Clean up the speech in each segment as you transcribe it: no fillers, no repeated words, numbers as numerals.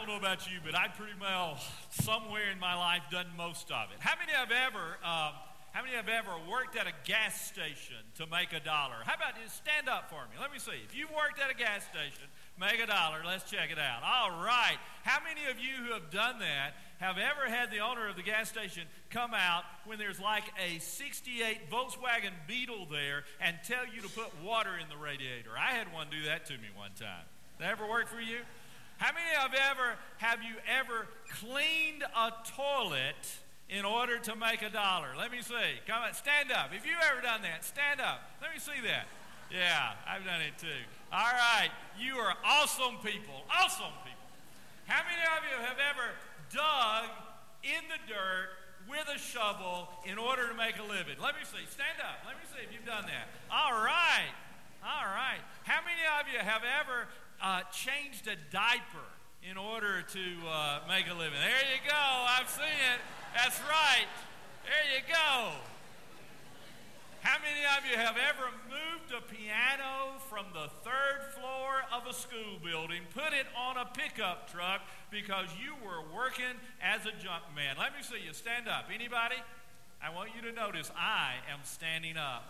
don't know about you, but I pretty well, somewhere in my life, done most of it. How many have ever worked at a gas station to make $1? How about you stand up for me? Let me see. If you've worked at a gas station, make $1. Let's check it out. All right. How many of you who have done that have ever had the owner of the gas station come out when there's like a 68 Volkswagen Beetle there and tell you to put water in the radiator? I had one do that to me one time. That ever work for you? How many have you ever cleaned a toilet in order to make $1? Let me see. Come on, stand up. If you've ever done that, stand up. Let me see that. Yeah, I've done it too. All right, you are awesome people. Awesome people. How many of you have ever dug in the dirt with a shovel in order to make a living? Let me see. Stand up. Let me see if you've done that. All right. All right. How many of you have ever changed a diaper in order to make a living? There you go. I've seen it. That's right. There you go. How many of you have ever moved a piano from the 3rd floor of a school building, put it on a pickup truck because you were working as a junk man? Let me see you. Stand up. Anybody? I want you to notice I am standing up.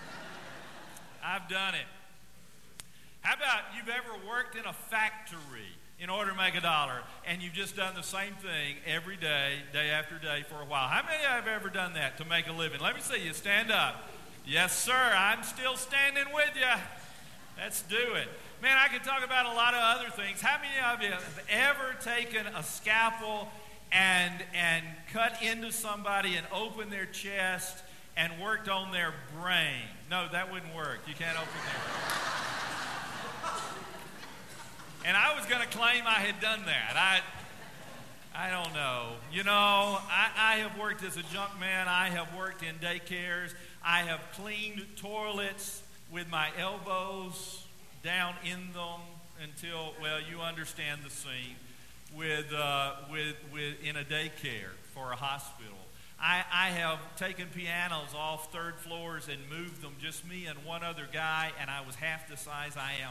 I've done it. How about you've ever worked in a factory in order to make $1 and you've just done the same thing every day, day after day for a while? How many have ever done that to make a living? Let me see you. Stand up. Yes, sir. I'm still standing with you. Let's do it. Man, I could talk about a lot of other things. How many of you have ever taken a scalpel and cut into somebody and opened their chest and worked on their brain? No, that wouldn't work. You can't open their brain. And I was going to claim I had done that. I don't know. You know, I have worked as a junk man. I have worked in daycares. I have cleaned toilets with my elbows down in them until, well, you understand the scene, with in a daycare for a hospital. I have taken pianos off 3rd floors and moved them, just me and one other guy, and I was half the size I am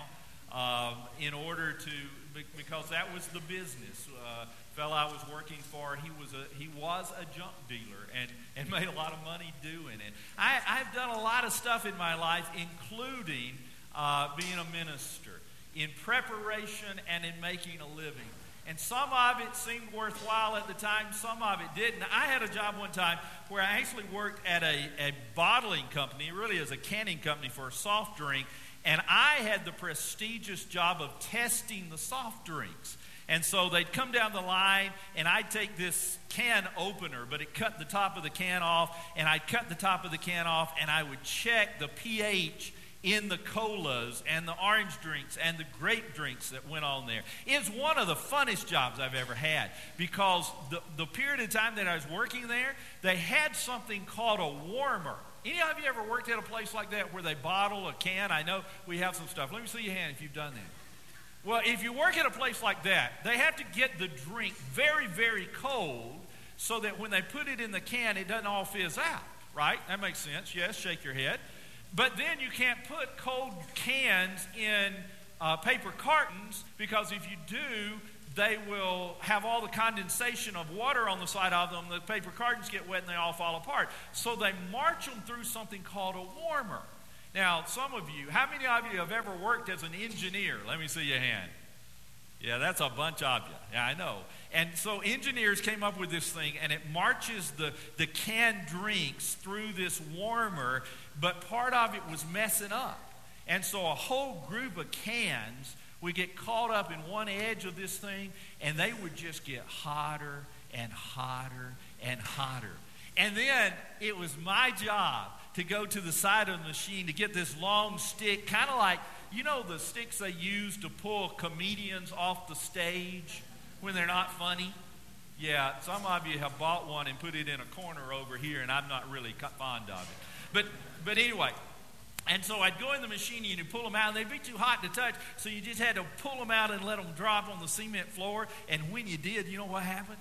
now, in order to, because that was the business. Fellow I was working for, he was a junk dealer and made a lot of money doing it. I've done a lot of stuff in my life, including being a minister, in preparation and in making a living. And some of it seemed worthwhile at the time, some of it didn't. I had a job one time where I actually worked at a bottling company, really as a canning company for a soft drink, and I had the prestigious job of testing the soft drinks. And so they'd come down the line, and I'd take this can opener, but it cut the top of the can off, and I'd cut the top of the can off, and I would check the pH in the colas and the orange drinks and the grape drinks that went on there. It's one of the funnest jobs I've ever had, because the period of time that I was working there, they had something called a warmer. Any of you ever worked at a place like that where they bottle a can? I know we have some stuff. Let me see your hand if you've done that. Well, if you work at a place like that, they have to get the drink very, very cold so that when they put it in the can, it doesn't all fizz out, right? That makes sense. Yes, shake your head. But then you can't put cold cans in paper cartons, because if you do, they will have all the condensation of water on the side of them. The paper cartons get wet and they all fall apart. So they march them through something called a warmer. Now, some of you, how many of you have ever worked as an engineer? Let me see your hand. Yeah, that's a bunch of you. Yeah, I know. And so engineers came up with this thing, and it marches the canned drinks through this warmer, but part of it was messing up. And so a whole group of cans would get caught up in one edge of this thing, and they would just get hotter and hotter and hotter. And then it was my job to go to the side of the machine to get this long stick, kind of like, you know, the sticks they use to pull comedians off the stage when they're not funny? Yeah, some of you have bought one and put it in a corner over here, and I'm not really fond of it. But anyway, and so I'd go in the machine and you'd pull them out, and they'd be too hot to touch, so you just had to pull them out and let them drop on the cement floor. And when you did, you know what happened?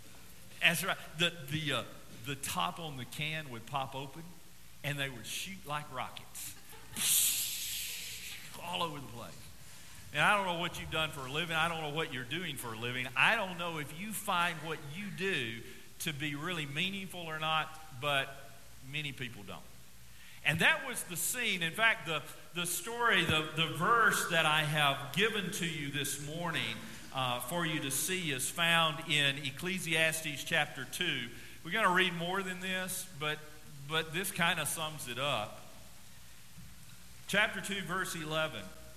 That's right. The top on the can would pop open, and they would shoot like rockets all over the place. And I don't know what you've done for a living. I don't know what you're doing for a living. I don't know if you find what you do to be really meaningful or not, but many people don't. And that was the scene. In fact, the story, the verse that I have given to you this morning for you to see is found in Ecclesiastes chapter 2. We're going to read more than this, but this kind of sums it up. Chapter 2, verse 11.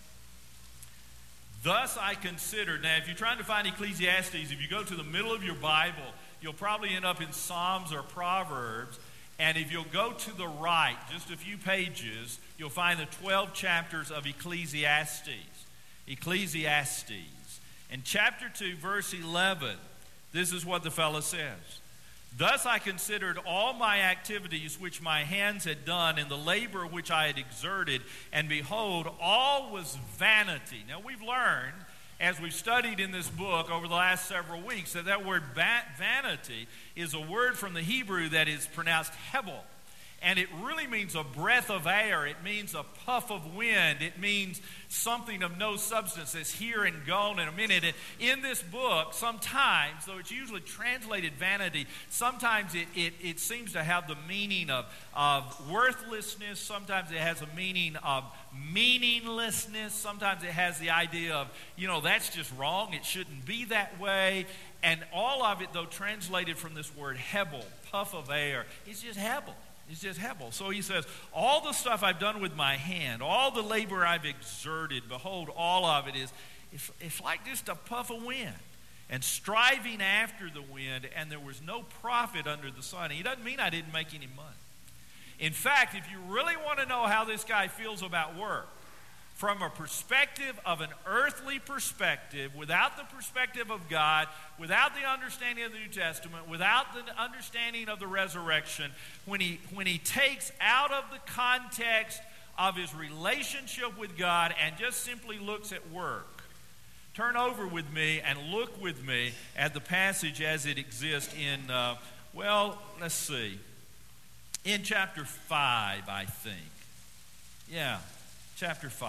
Thus I considered. Now, if you're trying to find Ecclesiastes, if you go to the middle of your Bible, you'll probably end up in Psalms or Proverbs. And if you'll go to the right, just a few pages, you'll find the 12 chapters of Ecclesiastes. Ecclesiastes. And chapter 2, verse 11, this is what the fellow says. Thus I considered all my activities which my hands had done, and the labor which I had exerted, and behold, all was vanity. Now we've learned, as we've studied in this book over the last several weeks, that word vanity is a word from the Hebrew that is pronounced hebel. And it really means a breath of air. It means a puff of wind. It means something of no substance that's here and gone in a minute. And in this book, sometimes, though it's usually translated vanity, sometimes it seems to have the meaning of worthlessness. Sometimes it has a meaning of meaninglessness. Sometimes it has the idea of, that's just wrong. It shouldn't be that way. And all of it, though translated from this word hebel, puff of air, it's just hebel. It's just hebel. So he says, all the stuff I've done with my hand, all the labor I've exerted, behold, all of it it's like just a puff of wind. And striving after the wind, and there was no profit under the sun. He doesn't mean I didn't make any money. In fact, if you really want to know how this guy feels about work, from a perspective of an earthly perspective, without the perspective of God, without the understanding of the New Testament, without the understanding of the resurrection, when he takes out of the context of his relationship with God and just simply looks at work. Turn over with me and look with me at the passage as it exists in, let's see, in chapter 5, I think. Yeah. Chapter 5.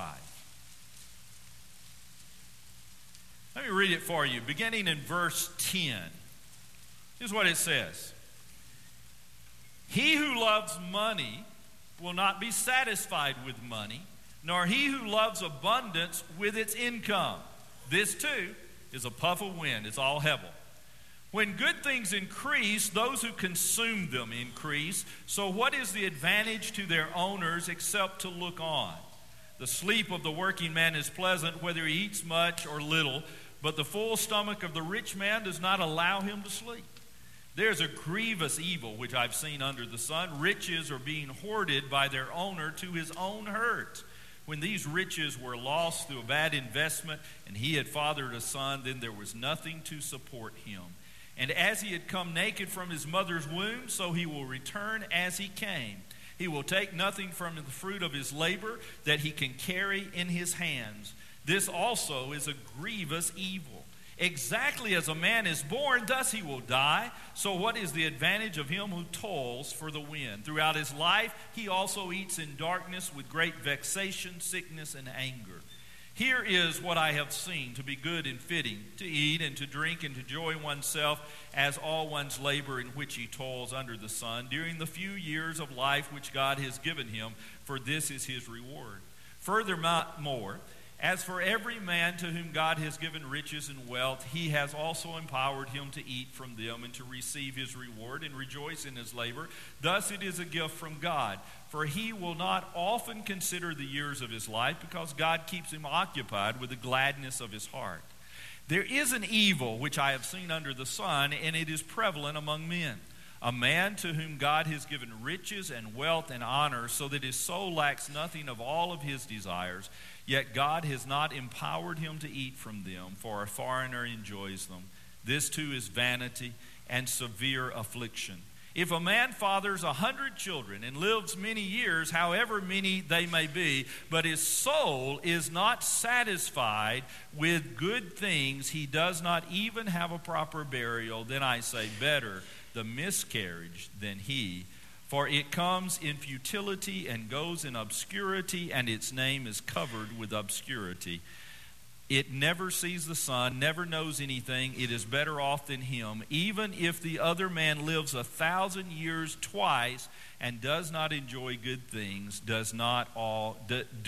Let me read it for you, beginning in verse 10. Here's what it says. He who loves money will not be satisfied with money, nor he who loves abundance with its income. This too is a puff of wind. It's all hebel. When good things increase, those who consume them increase. So what is the advantage to their owners except to look on? The sleep of the working man is pleasant, whether he eats much or little, but the full stomach of the rich man does not allow him to sleep. There's a grievous evil which I've seen under the sun. Riches are being hoarded by their owner to his own hurt. When these riches were lost through a bad investment, and he had fathered a son, then there was nothing to support him. And as he had come naked from his mother's womb, so he will return as he came. He will take nothing from the fruit of his labor that he can carry in his hands. This also is a grievous evil. Exactly as a man is born, thus he will die. So what is the advantage of him who toils for the wind? Throughout his life, he also eats in darkness with great vexation, sickness, and anger. Here is what I have seen to be good and fitting, to eat and to drink and to enjoy oneself as all one's labor in which he toils under the sun during the few years of life which God has given him, for this is his reward. Furthermore, as for every man to whom God has given riches and wealth, he has also empowered him to eat from them and to receive his reward and rejoice in his labor. Thus it is a gift from God. For he will not often consider the years of his life, because God keeps him occupied with the gladness of his heart. There is an evil which I have seen under the sun, and it is prevalent among men. A man to whom God has given riches and wealth and honor, so that his soul lacks nothing of all of his desires, yet God has not empowered him to eat from them, for a foreigner enjoys them. This too is vanity and severe affliction. If a man fathers 100 children and lives many years, however many they may be, but his soul is not satisfied with good things, he does not even have a proper burial, then I say, better the miscarriage than he. For it comes in futility and goes in obscurity, and its name is covered with obscurity. It never sees the sun, never knows anything. It is better off than him. Even if the other man lives 1,000 years twice and does not enjoy good things, do not all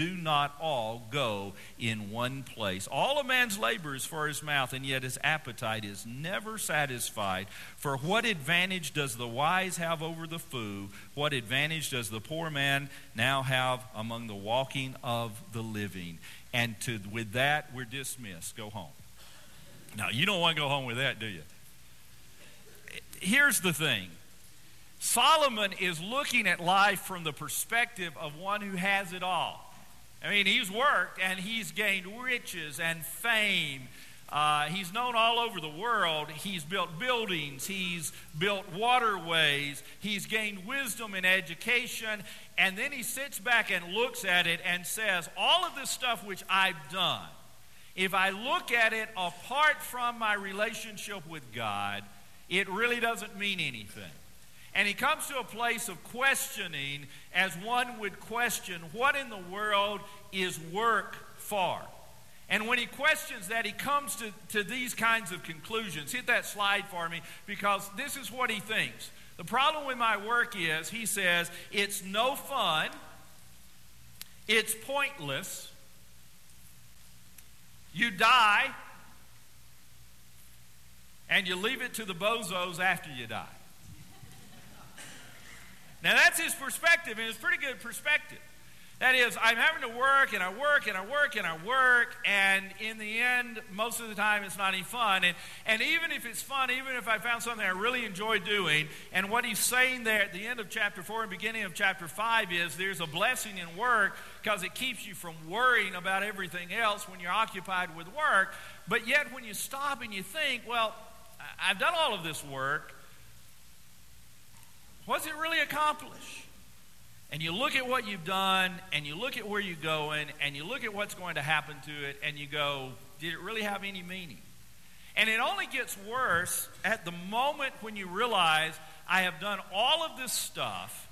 go in one place. All a man's labor is for his mouth, and yet his appetite is never satisfied. For what advantage does the wise have over the fool? What advantage does the poor man now have among the walking of the living? And with that, we're dismissed. Go home. Now, you don't want to go home with that, do you? Here's the thing. Solomon is looking at life from the perspective of one who has it all. I mean, he's worked and he's gained riches and fame. He's known all over the world. He's built buildings. He's built waterways. He's gained wisdom and education. And then he sits back and looks at it and says, all of this stuff which I've done, if I look at it apart from my relationship with God, it really doesn't mean anything. And he comes to a place of questioning, as one would question, what in the world is work for? And when he questions that, he comes to these kinds of conclusions. Hit that slide for me, because this is what he thinks. The problem with my work is, he says, it's no fun, it's pointless, you die, and you leave it to the bozos after you die. Now that's his perspective, and it's a pretty good perspective. That is, I'm having to work, and I work, and I work, and I work, and in the end, most of the time, it's not any fun. And even if it's fun, even if I found something I really enjoy doing, and what he's saying there at the end of chapter 4 and beginning of chapter 5 is there's a blessing in work because it keeps you from worrying about everything else when you're occupied with work. But yet, when you stop and you think, well, I've done all of this work, what's it really accomplish? And you look at what you've done, and you look at where you're going, and you look at what's going to happen to it, and you go, did it really have any meaning? And it only gets worse at the moment when you realize, I have done all of this stuff,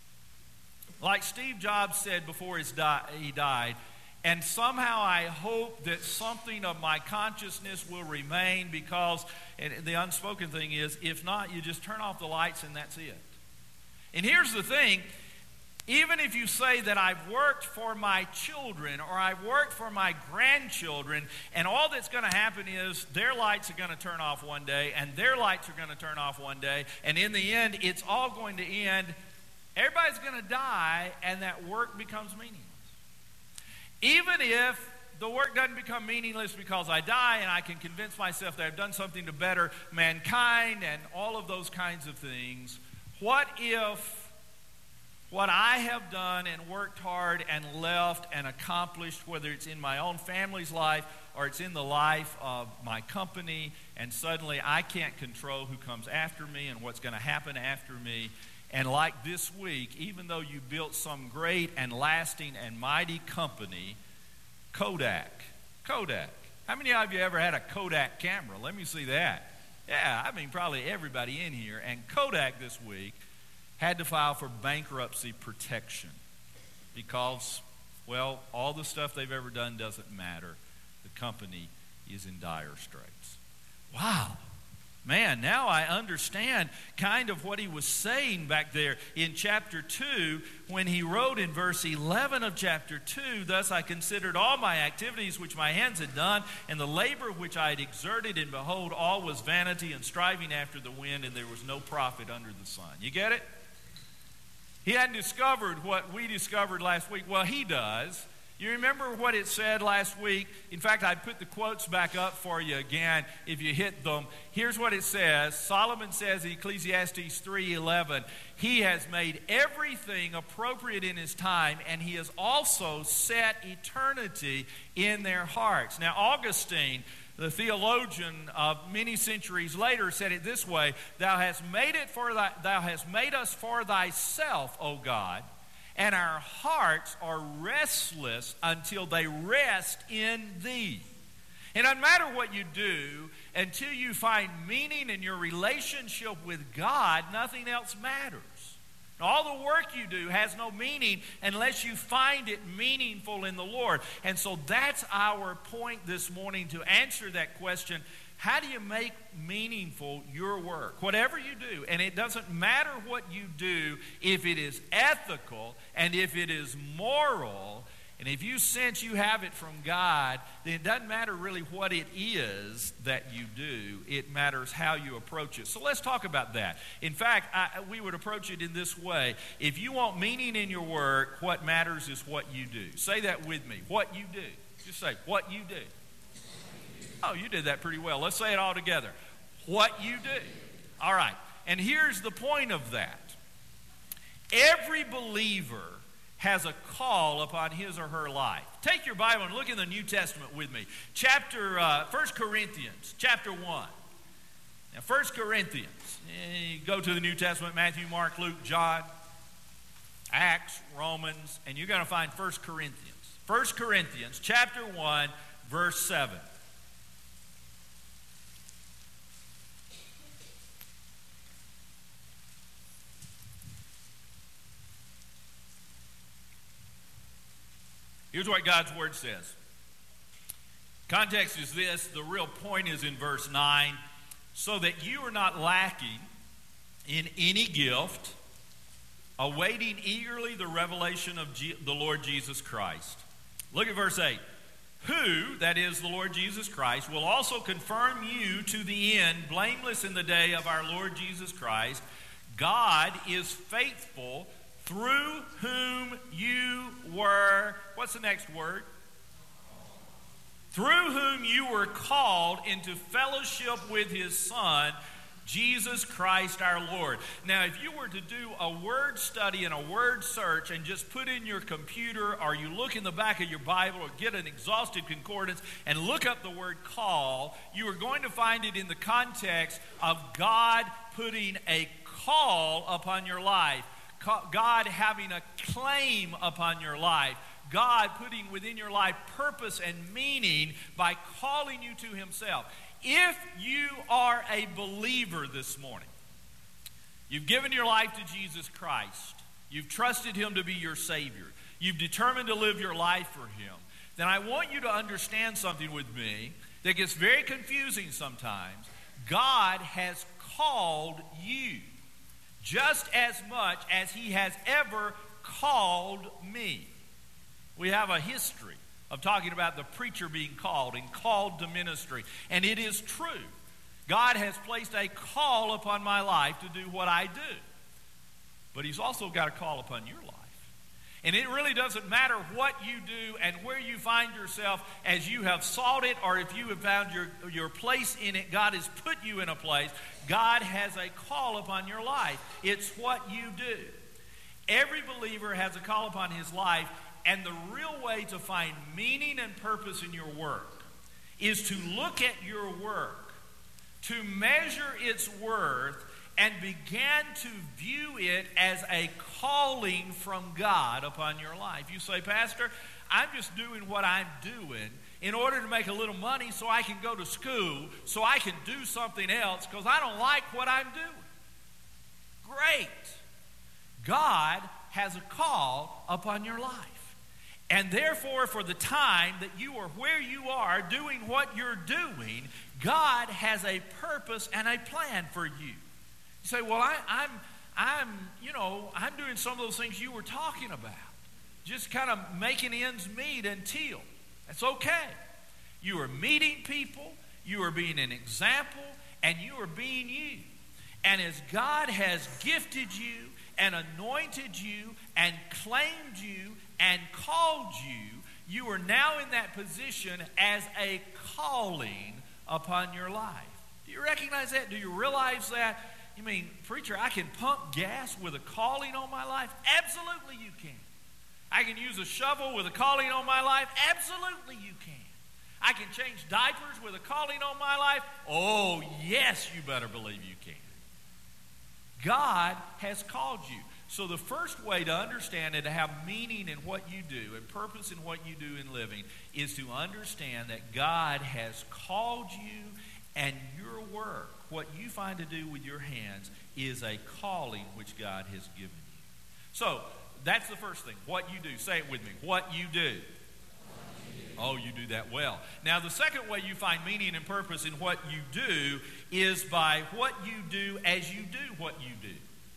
like Steve Jobs said before he died, and somehow I hope that something of my consciousness will remain, because and the unspoken thing is, if not, you just turn off the lights and that's it. And here's the thing. Even if you say that I've worked for my children or I've worked for my grandchildren, and all that's going to happen is their lights are going to turn off one day and their lights are going to turn off one day, and in the end it's all going to end, everybody's going to die, and that work becomes meaningless. Even if the work doesn't become meaningless because I die and I can convince myself that I've done something to better mankind and all of those kinds of things, what if what I have done and worked hard and left and accomplished, whether it's in my own family's life or it's in the life of my company, and suddenly I can't control who comes after me and what's going to happen after me. And like this week, even though you built some great and lasting and mighty company, Kodak. How many of you ever had a Kodak camera? Let me see that. Yeah, I mean probably everybody in here. And Kodak this week had to file for bankruptcy protection because, well, all the stuff they've ever done doesn't matter. The company is in dire straits. Wow. Man, now I understand kind of what he was saying back there in chapter 2 when he wrote in verse 11 of chapter 2, thus I considered all my activities which my hands had done, and the labor which I had exerted, and behold, all was vanity and striving after the wind, and there was no profit under the sun. You get it? He hadn't discovered what we discovered last week. Well, he does. You remember what it said last week? In fact, I put the quotes back up for you again if you hit them. Here's what it says. Solomon says in Ecclesiastes 3:11, he has made everything appropriate in his time, and he has also set eternity in their hearts. Now, Augustine, the theologian of many centuries later, said it this way: Thou hast made us for thyself, O God, and our hearts are restless until they rest in thee. It doesn't matter what you do, until you find meaning in your relationship with God, nothing else matters. All the work you do has no meaning unless you find it meaningful in the Lord. And so that's our point this morning to answer that question. How do you make meaningful your work? Whatever you do, and it doesn't matter what you do, if it is ethical and if it is moral, and if you sense you have it from God, then it doesn't matter really what it is that you do. It matters how you approach it. So let's talk about that. In fact, we would approach it in this way. If you want meaning in your work, what matters is what you do. Say that with me. What you do. Just say, what you do. Oh, you did that pretty well. Let's say it all together. What you do. All right. And here's the point of that. Every believer has a call upon his or her life. Take your Bible and look in the New Testament with me. 1 Corinthians, chapter 1. Now, 1 Corinthians, you go to the New Testament, Matthew, Mark, Luke, John, Acts, Romans, and you're going to find 1 Corinthians. 1 Corinthians, chapter 1, verse 7. Here's what God's Word says. Context is this. The real point is in verse 9. So that you are not lacking in any gift, awaiting eagerly the revelation of the Lord Jesus Christ. Look at verse 8. Who, that is the Lord Jesus Christ, will also confirm you to the end, blameless in the day of our Lord Jesus Christ. God is faithful, through whom you were, what's the next word? Through whom you were called into fellowship with his Son, Jesus Christ our Lord. Now, if you were to do a word study and a word search and just put in your computer, or you look in the back of your Bible or get an exhaustive concordance and look up the word call, you are going to find it in the context of God putting a call upon your life. God having a claim upon your life. God putting within your life purpose and meaning by calling you to himself. If you are a believer this morning, you've given your life to Jesus Christ, you've trusted him to be your Savior, you've determined to live your life for him, then I want you to understand something with me that gets very confusing sometimes. God has called you just as much as he has ever called me. We have a history of talking about the preacher being called and called to ministry. And it is true. God has placed a call upon my life to do what I do. But he's also got a call upon your life. And it really doesn't matter what you do and where you find yourself as you have sought it, or if you have found your place in it. God has put you in a place. God has a call upon your life. It's what you do. Every believer has a call upon his life, and the real way to find meaning and purpose in your work is to look at your work, to measure its worth, and began to view it as a calling from God upon your life. You say, Pastor, I'm just doing what I'm doing in order to make a little money so I can go to school, so I can do something else because I don't like what I'm doing. Great. God has a call upon your life. And therefore, for the time that you are where you are doing what you're doing, God has a purpose and a plan for you. You say, well, I'm doing some of those things you were talking about. Just kind of making ends meet until. That's okay. You are meeting people, you are being an example, and you are being you. And as God has gifted you and anointed you and claimed you and called you, you are now in that position as a calling upon your life. Do you recognize that? Do you realize that? You mean, preacher, I can pump gas with a calling on my life? Absolutely you can. I can use a shovel with a calling on my life? Absolutely you can. I can change diapers with a calling on my life? Oh, yes, you better believe you can. God has called you. So the first way to understand and to have meaning in what you do and purpose in what you do in living is to understand that God has called you, and your work, what you find to do with your hands, is a calling which God has given you. So, that's the first thing. What you do. Say it with me. What you do. Oh, you do that well. Now, the second way you find meaning and purpose in what you do is by what you do as you do what you do.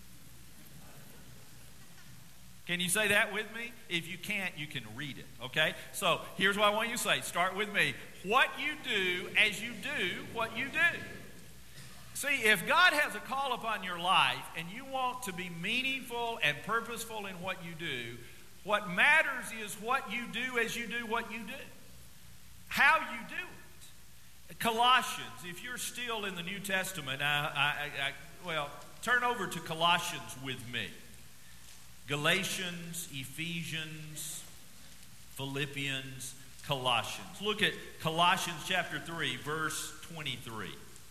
Can you say that with me? If you can't, you can read it, okay? So, here's what I want you to say. Start with me. What you do as you do what you do. See, if God has a call upon your life and you want to be meaningful and purposeful in what you do, what matters is what you do as you do what you do. How you do it. Colossians, if you're still in the New Testament, turn over to Colossians with me. Galatians, Ephesians, Philippians, Colossians. Look at Colossians chapter 3, verse 23.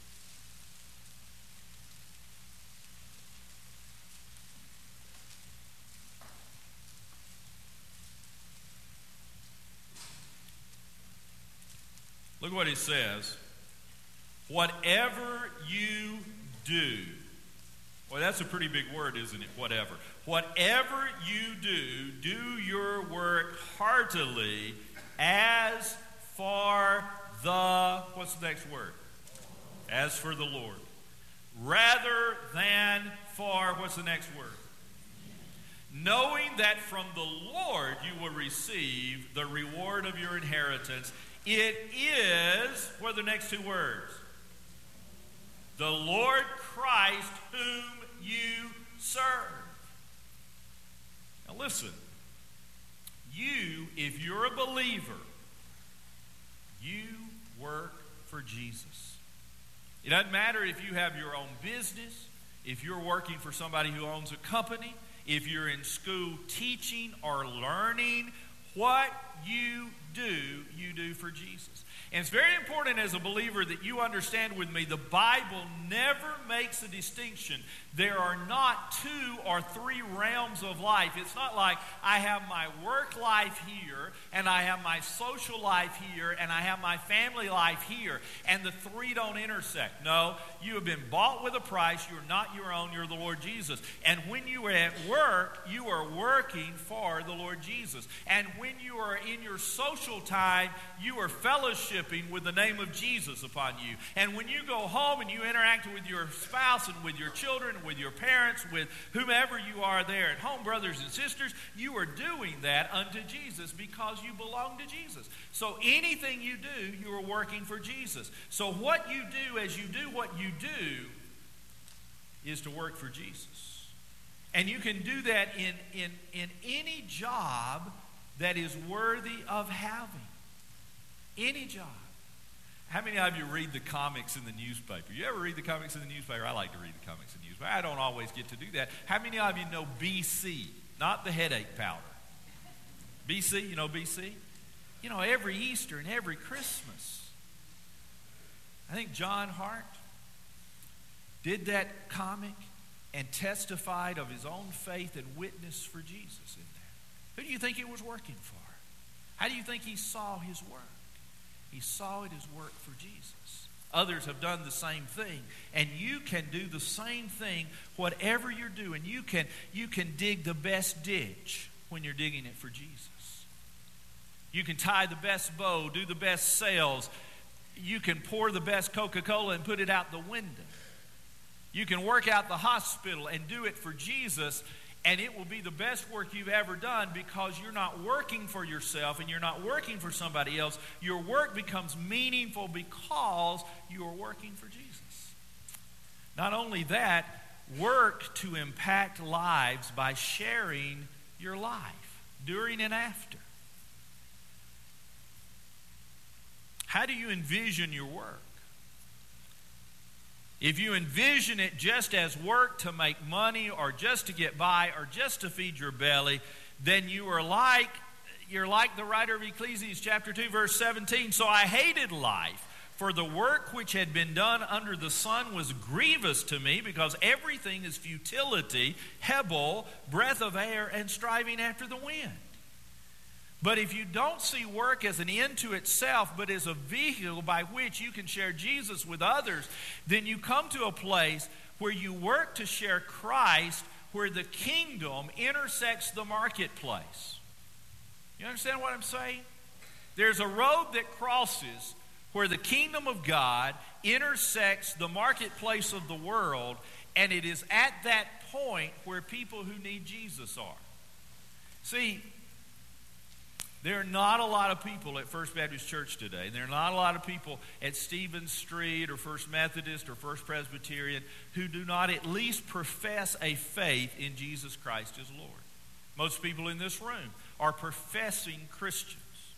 Look what it says. Whatever you do. Well, that's a pretty big word, isn't it? Whatever. Whatever you do, do your work heartily as for the, what's the next word? As for the Lord. Rather than for, what's the next word? Knowing that from the Lord you will receive the reward of your inheritance. It is, what are the next two words? The Lord Christ whom you serve. Now listen, you, if you're a believer, you work for Jesus. It doesn't matter if you have your own business, if you're working for somebody who owns a company, if you're in school teaching or learning, what you do for Jesus. And it's very important as a believer that you understand with me, the Bible never makes a distinction. There are not two or three realms of life. It's not like I have my work life here, and I have my social life here, and I have my family life here, and the three don't intersect. No, you have been bought with a price. You're not your own. You're the Lord Jesus. And when you are at work, you are working for the Lord Jesus. And when you are in your social time, you are fellowshipping with the name of Jesus upon you. And when you go home and you interact with your spouse and with your children, with your parents, with whomever you are there at home, brothers and sisters, you are doing that unto Jesus because you belong to Jesus. So anything you do, you are working for Jesus. So what you do as you do what you do is to work for Jesus. And you can do that in any job that is worthy of having. Any job. How many of you read the comics in the newspaper? You ever read the comics in the newspaper? I like to read the comics in the newspaper. I don't always get to do that. How many of you know BC? Not the headache powder. BC, you know BC? You know, every Easter and every Christmas, I think John Hart did that comic and testified of his own faith and witness for Jesus in there. Who do you think he was working for? How do you think he saw his work? He saw it as work for Jesus. Others have done the same thing. And you can do the same thing whatever you're doing. You can dig the best ditch when you're digging it for Jesus. You can tie the best bow, do the best sales. You can pour the best Coca-Cola and put it out the window. You can work out the hospital and do it for Jesus, and it will be the best work you've ever done because you're not working for yourself and you're not working for somebody else. Your work becomes meaningful because you are working for Jesus. Not only that, work to impact lives by sharing your life during and after. How do you envision your work? If you envision it just as work to make money or just to get by or just to feed your belly, then you're like the writer of Ecclesiastes chapter 2 verse 17. So I hated life, for the work which had been done under the sun was grievous to me, because everything is futility, hebel, breath of air, and striving after the wind. But if you don't see work as an end to itself, but as a vehicle by which you can share Jesus with others, then you come to a place where you work to share Christ, where the kingdom intersects the marketplace. You understand what I'm saying? There's a road that crosses where the kingdom of God intersects the marketplace of the world, and it is at that point where people who need Jesus are. See, there are not a lot of people at First Baptist Church today. There are not a lot of people at Stevens Street or First Methodist or First Presbyterian who do not at least profess a faith in Jesus Christ as Lord. Most people in this room are professing Christians.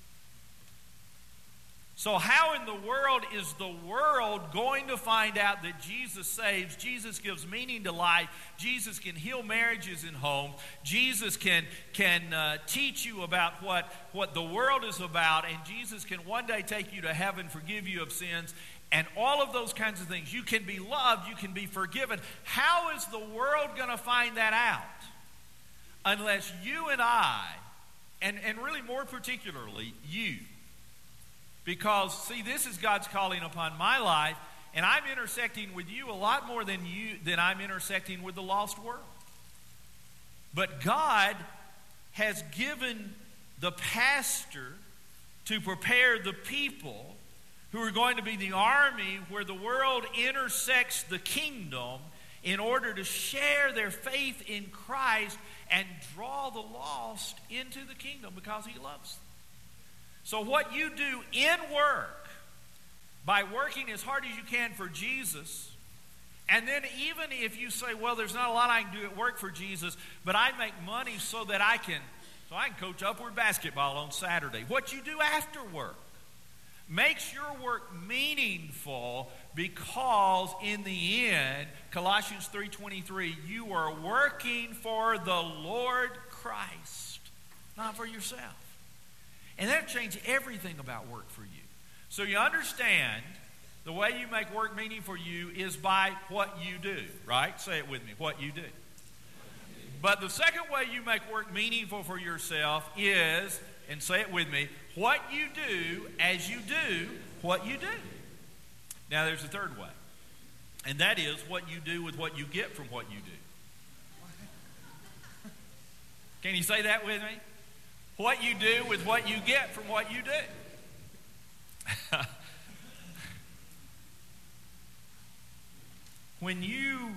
So how in the world is the world going to find out that Jesus saves, Jesus gives meaning to life, Jesus can heal marriages and homes, Jesus can teach you about what the world is about, and Jesus can one day take you to heaven, forgive you of sins, and all of those kinds of things. You can be loved, you can be forgiven. How is the world going to find that out? Unless you and I, and really more particularly you, because, see, this is God's calling upon my life, and I'm intersecting with you a lot more than I'm intersecting with the lost world. But God has given the pastor to prepare the people who are going to be the army where the world intersects the kingdom in order to share their faith in Christ and draw the lost into the kingdom because He loves them. So what you do in work, by working as hard as you can for Jesus, and then even if you say, well, there's not a lot I can do at work for Jesus, but I make money so that I can coach Upward basketball on Saturday. What you do after work makes your work meaningful, because in the end, Colossians 3:23, you are working for the Lord Christ, not for yourself. And that changed everything about work for you. So you understand the way you make work meaning for you is by what you do, right? Say it with me, what you do. But the second way you make work meaningful for yourself is, and say it with me, what you do as you do what you do. Now there's a third way, and that is what you do with what you get from what you do. Can you say that with me? What you do with what you get from what you do. When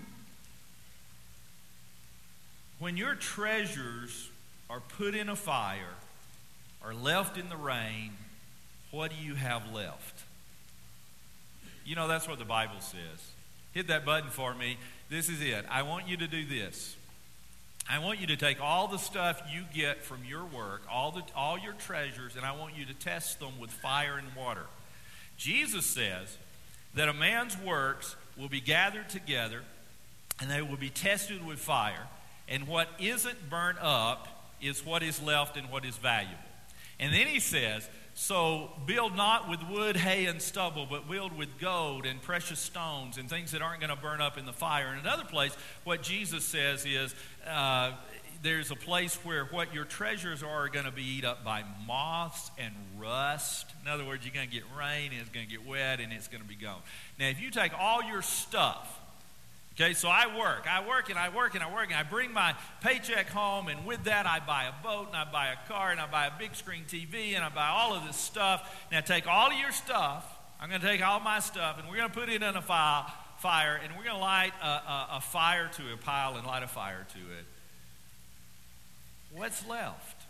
your treasures are put in a fire or left in the rain, what do you have left? You know, that's what the Bible says. Hit that button for me. This is it. I want you to do this. I want you to take all the stuff you get from your work, all your treasures, and I want you to test them with fire and water. Jesus says that a man's works will be gathered together and they will be tested with fire, and what isn't burnt up is what is left and what is valuable. And then he says, so build not with wood, hay, and stubble, but build with gold and precious stones and things that aren't going to burn up in the fire. In another place, what Jesus says is there's a place where what your treasures are going to be eaten up by moths and rust. In other words, you're going to get rain and it's going to get wet and it's going to be gone. Now, if you take all your stuff, okay, so I work and I bring my paycheck home, and with that I buy a boat and I buy a car and I buy a big screen TV and I buy all of this stuff. Now take all of your stuff, I'm going to take all my stuff, and we're going to put it in a fire, and we're going to light a fire to a pile and light a fire to it. What's left?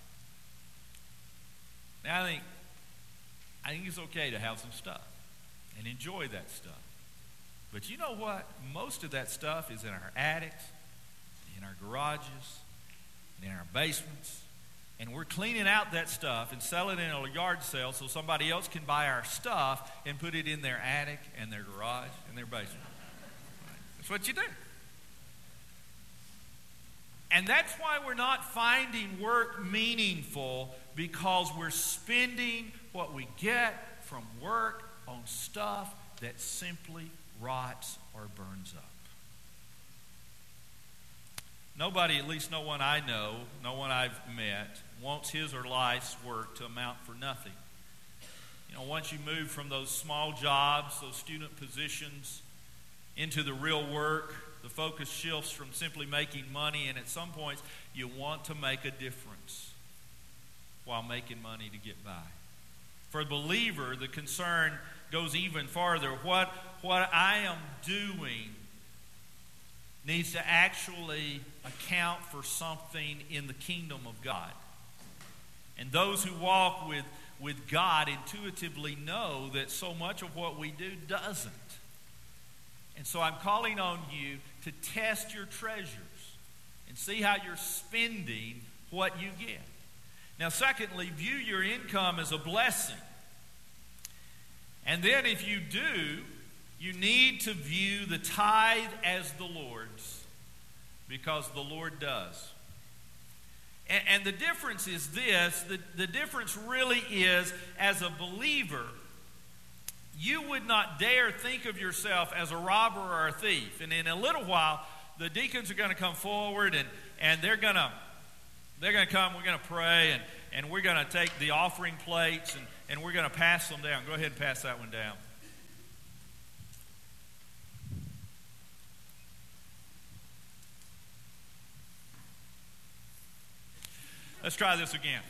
Now I think it's okay to have some stuff and enjoy that stuff. But you know what? Most of that stuff is in our attics, in our garages, in our basements. And we're cleaning out that stuff and selling it in a yard sale so somebody else can buy our stuff and put it in their attic and their garage and their basement. That's what you do. And that's why we're not finding work meaningful, because we're spending what we get from work on stuff that simply rots or burns up. Nobody, at least no one I know, no one I've met, wants his or life's work to amount for nothing. You know, once you move from those small jobs, those student positions, into the real work, the focus shifts from simply making money, and at some points you want to make a difference while making money to get by. For the believer, the concern goes even farther. What I am doing needs to actually account for something in the kingdom of God. And those who walk with God intuitively know that so much of what we do doesn't. And so I'm calling on you to test your treasures and see how you're spending what you get. Now, secondly, view your income as a blessing. And then if you do, you need to view the tithe as the Lord's, because the Lord does. And the difference is this, the difference really is, as a believer, you would not dare think of yourself as a robber or a thief. And in a little while, the deacons are going to come forward, and they're going to come, we're going to pray, and we're going to take the offering plates, and we're going to pass them down. Go ahead and pass that one down. Let's try this again.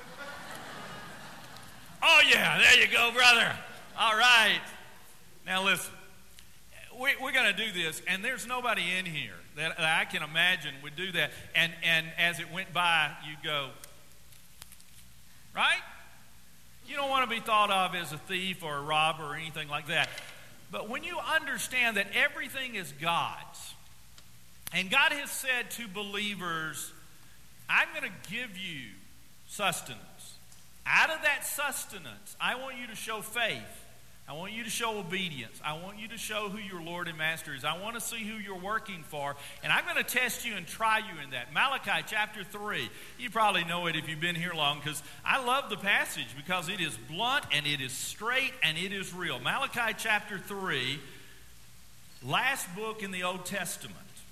Oh, yeah, there you go, brother. All right. Now, listen. We're going to do this, and there's nobody in here that I can imagine would do that. And as it went by, you go, right? You don't want to be thought of as a thief or a robber or anything like that. But when you understand that everything is God's, and God has said to believers, I'm going to give you sustenance. Out of that sustenance, I want you to show faith. I want you to show obedience. I want you to show who your Lord and Master is. I want to see who you're working for. And I'm going to test you and try you in that. Malachi chapter 3. You probably know it if you've been here long, because I love the passage because it is blunt and it is straight and it is real. Malachi chapter 3, last book in the Old Testament.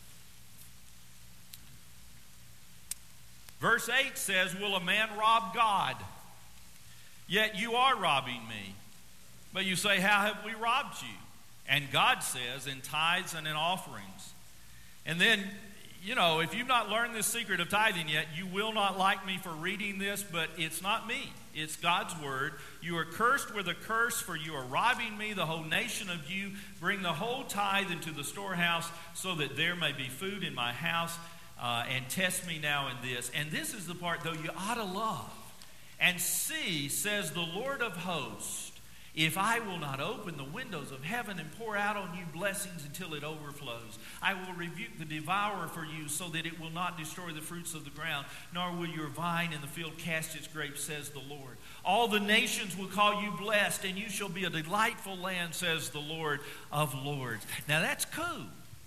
Verse 8 says, will a man rob God? Yet you are robbing me. But you say, how have we robbed you? And God says, in tithes and in offerings. And then, if you've not learned this secret of tithing yet, you will not like me for reading this, but it's not me. It's God's word. You are cursed with a curse, for you are robbing me, the whole nation of you. Bring the whole tithe into the storehouse, so that there may be food in my house. And test me now in this. And this is the part, though, you ought to love. And see, says the Lord of hosts, if I will not open the windows of heaven and pour out on you blessings until it overflows, I will rebuke the devourer for you, so that it will not destroy the fruits of the ground, nor will your vine in the field cast its grapes, says the Lord. All the nations will call you blessed, and you shall be a delightful land, says the Lord of lords. Now that's cool.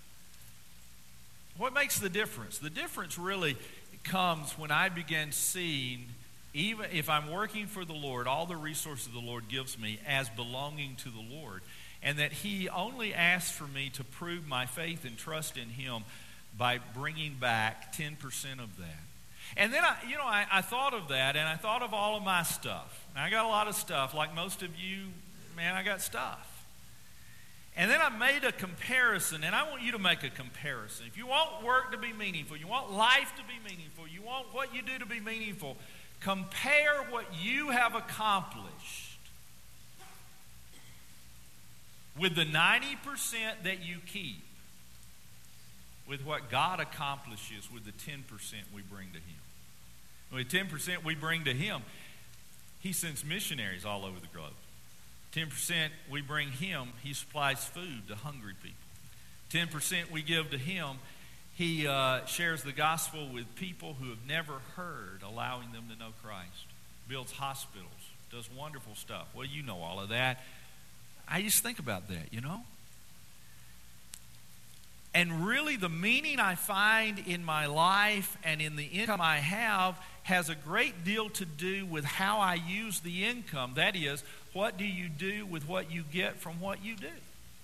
What makes the difference? The difference really comes when I begin seeing, even if I'm working for the Lord, all the resources the Lord gives me as belonging to the Lord, and that He only asks for me to prove my faith and trust in Him by bringing back 10% of that. And then I thought of that, and I thought of all of my stuff. Now, I got a lot of stuff. Like most of you, man, I got stuff. And then I made a comparison, and I want you to make a comparison. If you want work to be meaningful, you want life to be meaningful, you want what you do to be meaningful, compare what you have accomplished with the 90% that you keep with what God accomplishes with the 10% we bring to Him. With 10% we bring to Him, He sends missionaries all over the globe. 10% we bring Him, He supplies food to hungry people. 10% we give to Him, He shares the gospel with people who have never heard, allowing them to know Christ. Builds hospitals, does wonderful stuff. Well, you know all of that. I just think about that, And really the meaning I find in my life and in the income I have has a great deal to do with how I use the income. That is, what do you do with what you get from what you do?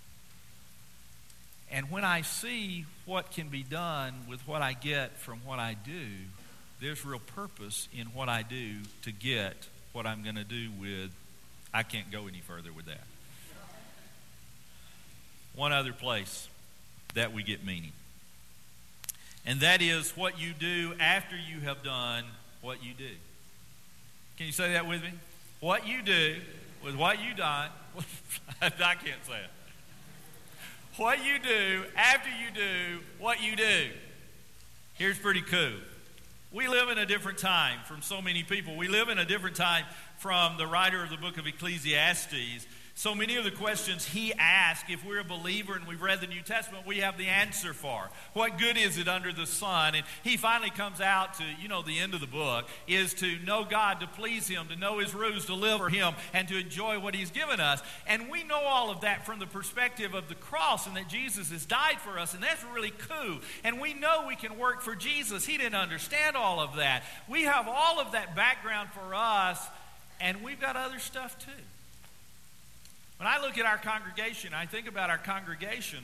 And when I see what can be done with what I get from what I do, there's real purpose in what I do to get what I'm going to do with. I can't go any further with that. One other place. that we get meaning. And that is what you do after you have done what you do. Can you say that with me? What you do with what you done. I can't say it. What you do after you do what you do. Here's pretty cool. We live in a different time from so many people. We live in a different time from the writer of the book of Ecclesiastes. So many of the questions he asked, if we're a believer and we've read the New Testament, we have the answer for. What good is it under the sun? And he finally comes out to, the end of the book, is to know God, to please Him, to know His rules, to live for Him, and to enjoy what He's given us. And we know all of that from the perspective of the cross and that Jesus has died for us, and that's really cool. And we know we can work for Jesus. He didn't understand all of that. We have all of that background for us, and we've got other stuff too. When I look at our congregation, I think about our congregation,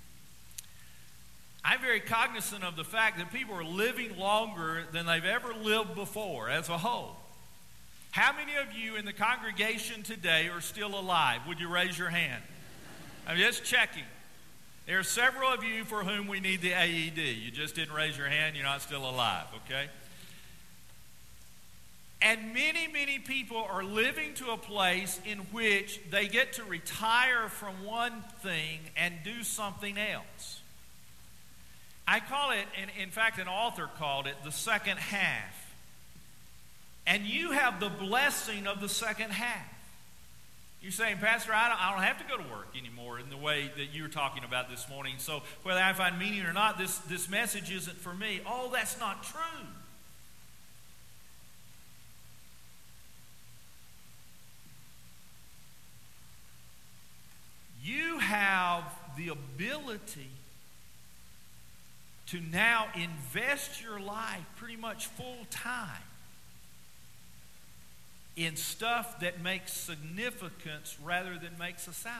I'm very cognizant of the fact that people are living longer than they've ever lived before as a whole. How many of you in the congregation today are still alive? Would you raise your hand? I'm just checking. There are several of you for whom we need the AED. You just didn't raise your hand. You're not still alive, okay? And many, many people are living to a place in which they get to retire from one thing and do something else. I call it, and in fact an author called it, the second half. And you have the blessing of the second half. You're saying, Pastor, I don't have to go to work anymore in the way that you were talking about this morning. So whether I find meaning or not, this message isn't for me. Oh, that's not true. You have the ability to now invest your life pretty much full time in stuff that makes significance rather than makes a salary.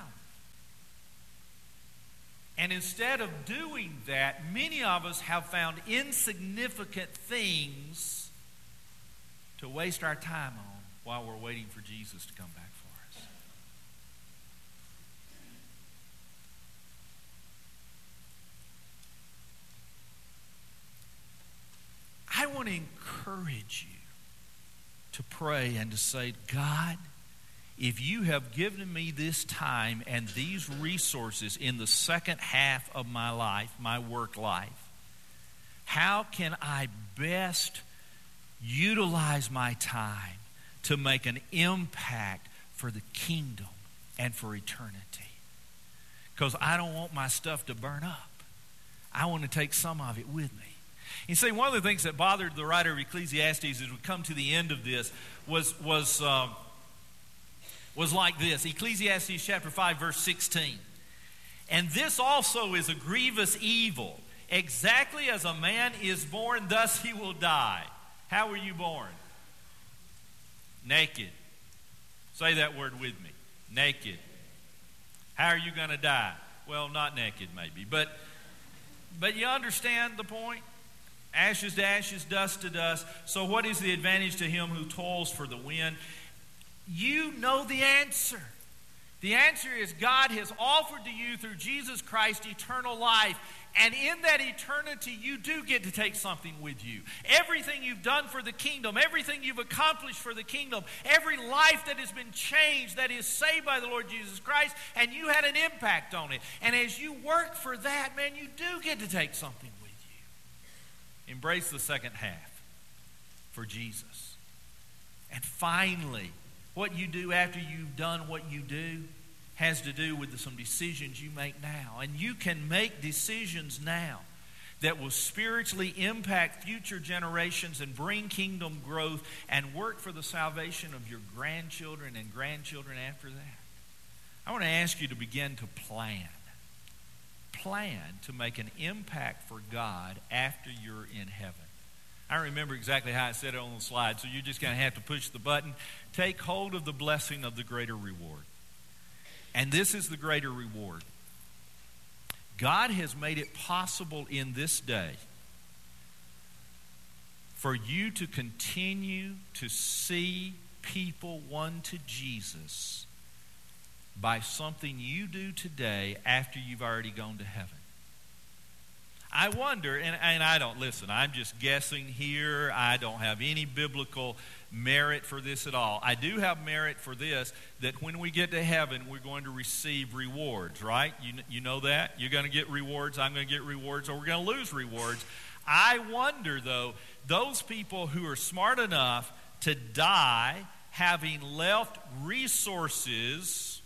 And instead of doing that, many of us have found insignificant things to waste our time on while we're waiting for Jesus to come back for us. I want to encourage you to pray and to say, God, if you have given me this time and these resources in the second half of my life, my work life, how can I best utilize my time to make an impact for the kingdom and for eternity? Because I don't want my stuff to burn up. I want to take some of it with me. You see, one of the things that bothered the writer of Ecclesiastes as we come to the end of this was like this. Ecclesiastes chapter 5, verse 16. And this also is a grievous evil. Exactly as a man is born, thus he will die. How were you born? Naked. Say that word with me. Naked. How are you going to die? Well, not naked maybe, but you understand the point? Ashes to ashes, dust to dust. So what is the advantage to him who toils for the wind? You know the answer. The answer is God has offered to you through Jesus Christ eternal life. And in that eternity, you do get to take something with you. Everything you've done for the kingdom, everything you've accomplished for the kingdom, every life that has been changed, that is saved by the Lord Jesus Christ, and you had an impact on it. And as you work for that, man, you do get to take something with you. Embrace the second half for Jesus. And finally, what you do after you've done what you do has to do with some decisions you make now. And you can make decisions now that will spiritually impact future generations and bring kingdom growth and work for the salvation of your grandchildren and grandchildren after that. I want to ask you to begin to plan. Plan to make an impact for God after you're in heaven. I remember exactly how I said it on the slide, so you're just going to have to push the button. Take hold of the blessing of the greater reward. And this is the greater reward. God has made it possible in this day for you to continue to see people won to Jesus by something you do today after you've already gone to heaven. I wonder, and I don't, listen, I'm just guessing here. I don't have any biblical merit for this at all. I do have merit for this, that when we get to heaven, we're going to receive rewards, right? You know that? You're going to get rewards, I'm going to get rewards, or we're going to lose rewards. I wonder, though, those people who are smart enough to die having left resources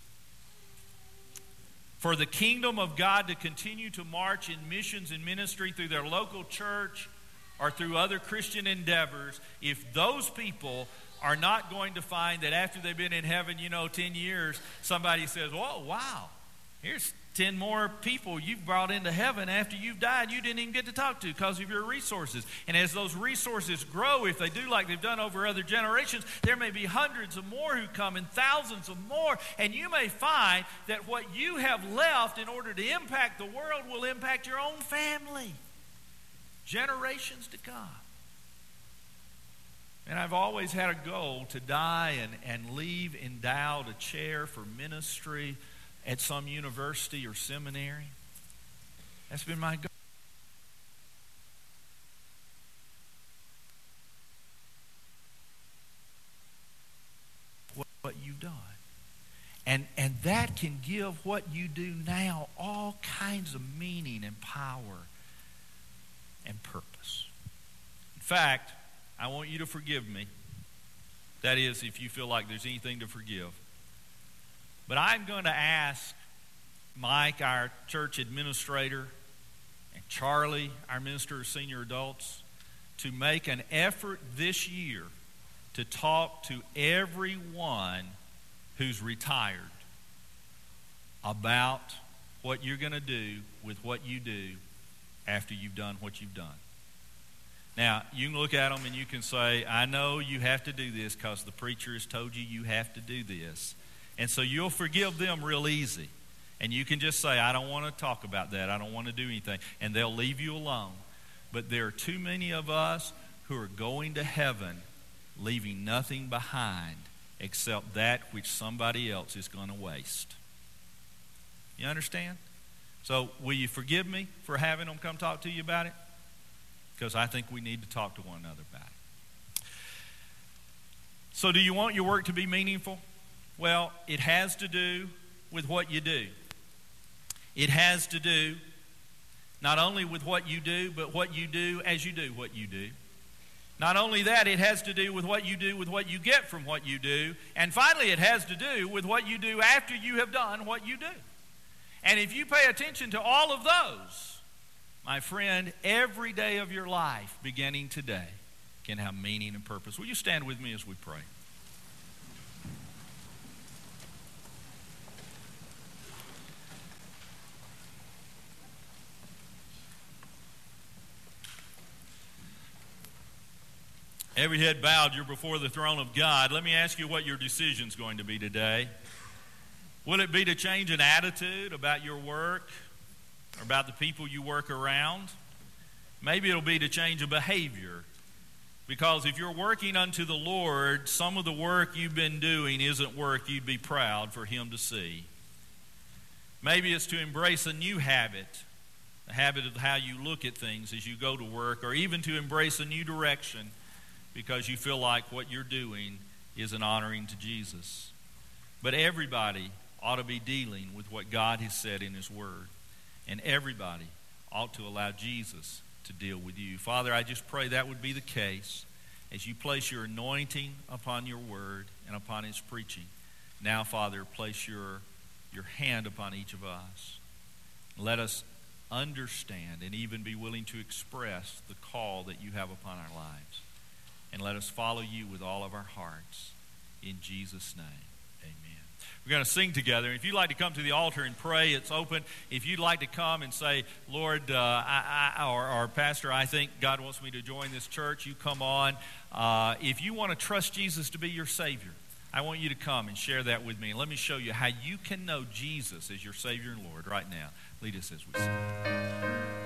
for the kingdom of God to continue to march in missions and ministry through their local church or through other Christian endeavors, if those people are not going to find that after they've been in heaven, 10 years, somebody says, "Whoa, wow, here's 10 more people you've brought into heaven after you've died you didn't even get to talk to because of your resources." And as those resources grow, if they do like they've done over other generations, there may be hundreds of more who come and thousands of more. And you may find that what you have left in order to impact the world will impact your own family, generations to come. And I've always had a goal to die and leave endowed a chair for ministry at some university or seminary. That's been my goal. What you've done. And that can give what you do now all kinds of meaning and power and purpose. In fact, I want you to forgive me. That is, if you feel like there's anything to forgive. But I'm going to ask Mike, our church administrator, and Charlie, our minister of senior adults, to make an effort this year to talk to everyone who's retired about what you're going to do with what you do after you've done what you've done. Now, you can look at them and you can say, "I know you have to do this because the preacher has told you you have to do this." And so you'll forgive them real easy. And you can just say, "I don't want to talk about that. I don't want to do anything." And they'll leave you alone. But there are too many of us who are going to heaven leaving nothing behind except that which somebody else is going to waste. You understand? So will you forgive me for having them come talk to you about it? Because I think we need to talk to one another about it. So do you want your work to be meaningful? Well, it has to do with what you do. It has to do not only with what you do, but what you do as you do what you do. Not only that, it has to do with what you do with what you get from what you do. And finally, it has to do with what you do after you have done what you do. And if you pay attention to all of those, my friend, every day of your life, beginning today, can have meaning and purpose. Will you stand with me as we pray? Every head bowed, you're before the throne of God. Let me ask you what your decision's going to be today. Will it be to change an attitude about your work or about the people you work around? Maybe it'll be to change a behavior. Because if you're working unto the Lord, some of the work you've been doing isn't work you'd be proud for Him to see. Maybe it's to embrace a new habit, a habit of how you look at things as you go to work, or even to embrace a new direction because you feel like what you're doing isn't honoring to Jesus. But everybody ought to be dealing with what God has said in His Word. And everybody ought to allow Jesus to deal with you. Father, I just pray that would be the case as you place your anointing upon your Word and upon His preaching. Now, Father, place your hand upon each of us. Let us understand and even be willing to express the call that you have upon our lives. And let us follow you with all of our hearts. In Jesus' name, amen. We're going to sing together. If you'd like to come to the altar and pray, it's open. If you'd like to come and say, "Lord, or Pastor, I think God wants me to join this church," you come on. If you want to trust Jesus to be your Savior, I want you to come and share that with me. And let me show you how you can know Jesus as your Savior and Lord right now. Lead us as we sing.